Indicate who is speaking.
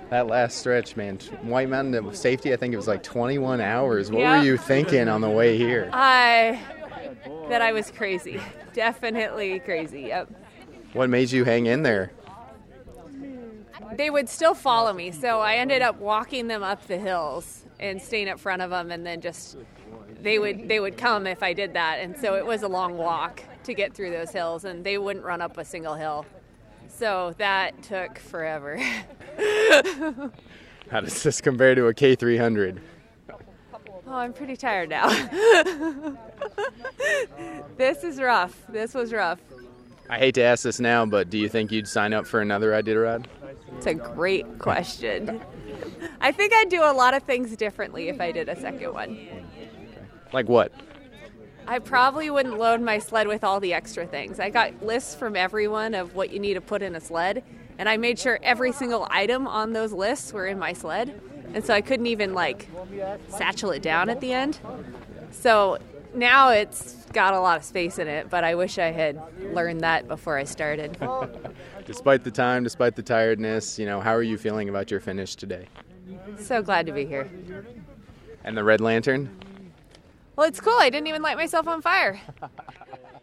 Speaker 1: That last stretch, man. White Mountain to safety, I think it was like 21 hours. What were
Speaker 2: Yep.
Speaker 1: you thinking on the way here?
Speaker 2: That I was crazy. Definitely crazy. Yep.
Speaker 1: What made you hang in there?
Speaker 2: They would still follow me, so I ended up walking them up the hills and staying up front of them, and then just they would come if I did that, and so it was a long walk to get through those hills, and they wouldn't run up a single hill, so that took forever.
Speaker 1: How does this compare to a K300?
Speaker 2: Oh, I'm pretty tired now. This is rough. This was rough.
Speaker 1: I hate to ask this now, but do you think you'd sign up for another Iditarod?
Speaker 2: It's a great question. I think I'd do a lot of things differently if I did a second one.
Speaker 1: Like what?
Speaker 2: I probably wouldn't load my sled with all the extra things. I got lists from everyone of what you need to put in a sled, and I made sure every single item on those lists were in my sled, and so I couldn't even satchel it down at the end. So now it's got a lot of space in it, but I wish I had learned that before I started.
Speaker 1: Despite the time, despite the tiredness, how are you feeling about your finish today?
Speaker 2: So glad to be here.
Speaker 1: And the Red Lantern?
Speaker 2: Well, it's cool. I didn't even light myself on fire.